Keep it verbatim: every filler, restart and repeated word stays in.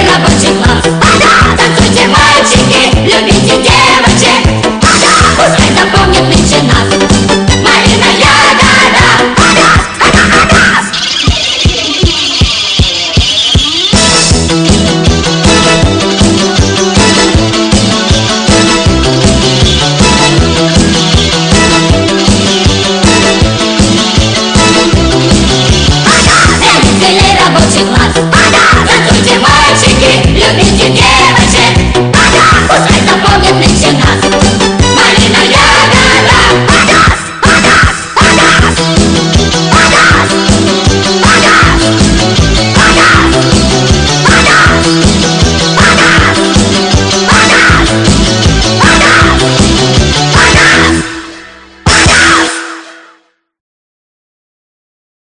рабочий класс. Ага, танцуйте, мальчики, любите девочек. Ага, пускай запомнят меньше нас. Малина ягода. Ага, ага, ага. Ага, веселый рабочий класс. Ага, танцуйте, мальчики, любите девочек.